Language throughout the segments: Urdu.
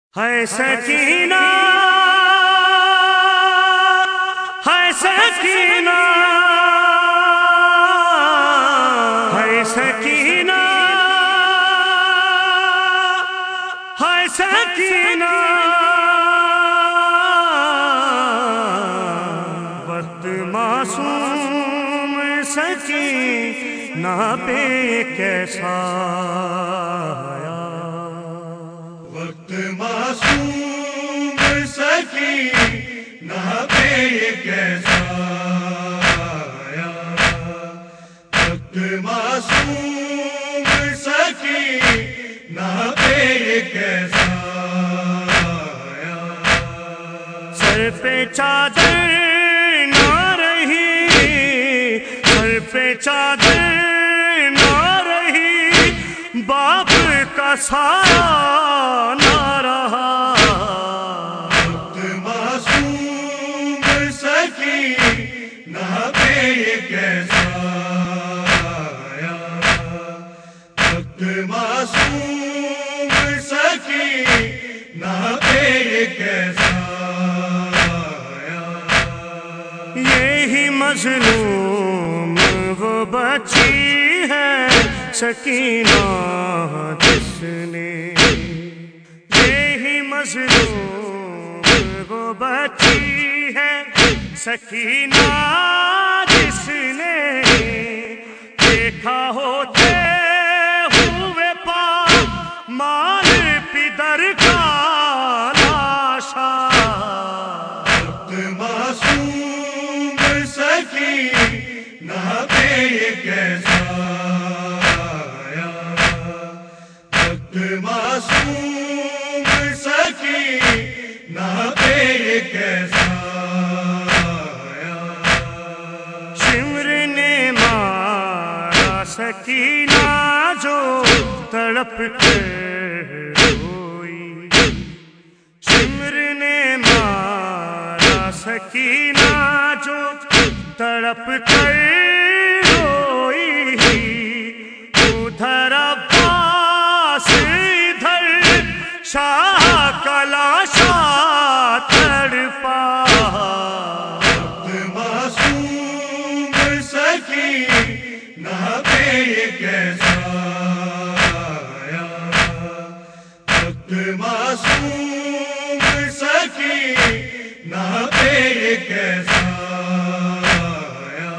ہے سکینہ ہے سکینہ ہے سکینہ ہے سکینہ وقت معصوم سکینہ پہ کیسا آیا، وقت معصوم سکینہ پہ کیسا آیا، وقت معصوم سکینہ پہ کیسا آیا۔ سر پہ چادر نہ رہی، سر پہ چادر نہ رہی، باپ کا سایہ نہ رہا، وقت معصوم سکینہ پہ کیسا آیا، وقت معصوم سکینہ پہ کیسا آیا۔ یہی مظلوم وہ بچی ہے سکینہ جس نے، یہی مظلوم وہ بچی ہے سکینہ جس نے، دیکھا ہوتے ہوئے پامال پدر کا لاشا، وقت معصوم سکینہ پہ کیسا آیا، وقت معصوم سکینہ پہ کیسا آیا۔ شمر نے مارا سکینہ جو تڑپ کر روئی، شمر نے مارا سکینہ جو تڑپ کر روئی، ادھر عباس ادھر شاہ کا لاشا تڑپا، وقت معصوم سکینہ پہ کیسا آیا، وقت معصوم سکینہ پہ کیسا آیا۔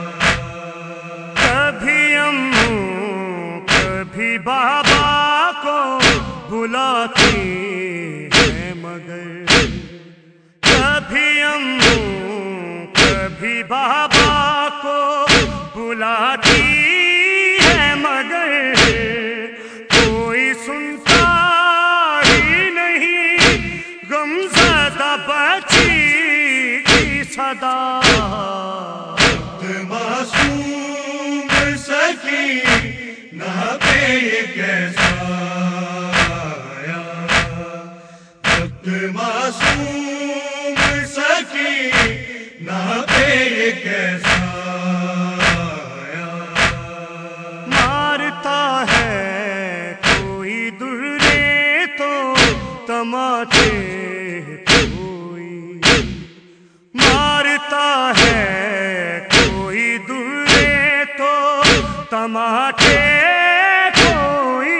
کبھی امّو کبھی بابا کو بلاتی ہیں مگر، کبھی امّو کبھی بابا کو بلاتی ہے مگر، کوئی سنتا ہی نہیں غمزدہ بچی کی صدا، وقت معصوم سکینہ پہ کیسا آیا، وقت معصوم سکینہ پہ کیسا آیا۔ مارتا ہے کوئی درے تو تماچے کوئی، مارتا ہے کوئی درے تو تماچے کوئی،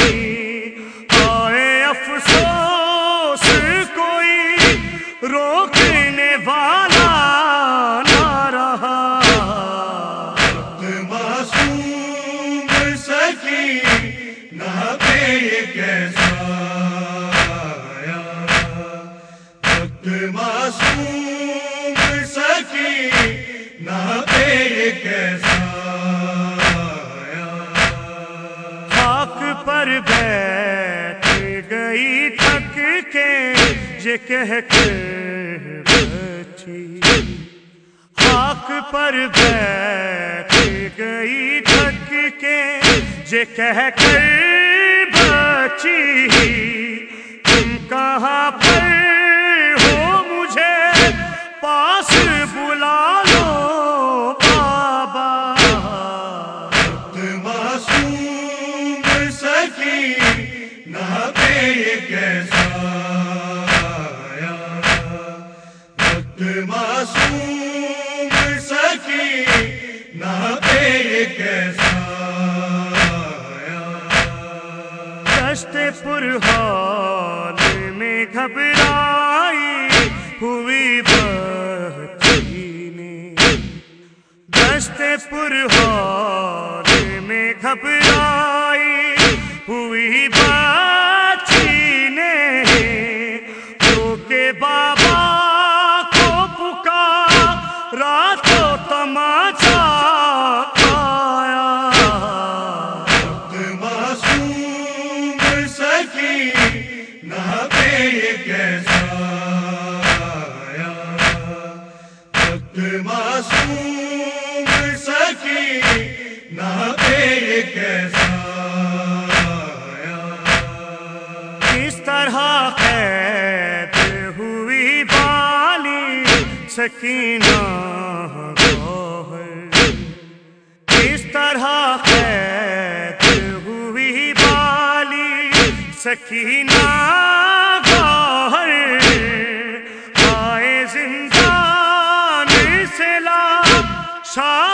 آئے افسوس کوئی روکنے والا نہ رہا، وقت معصوم سکینہ پہ کیسا آیا، وقت معصوم سکینہ پہ کیسا آیا۔ خاک پر بیٹھ گئی تھک کے یہ کہہ کر بچی، خاک پر بیٹھ گئی تھک کے یہ کہہ کر بچی، تم کہاں پر ہو مجھے پاس بلا لو بابا، وقت معصوم سکینہ پہ کیسا پرحال میں گھبرائی ہوئی بچی نے، دست پرحال میں گھبرائی ہوئی بچی نے، رو کے بابا کو پکارا تو تماچا آیا۔ وقت معصوم سکینہ پہ یہ کیسا آیا، وقت معصوم سکینہ پہ یہ کیسا آیا۔ کس طرح قید ہوئی بالی سکینہ گوہر، کس طرح قید ہوئی بالی سکینہ گوہر، آئے زندان سے لاشا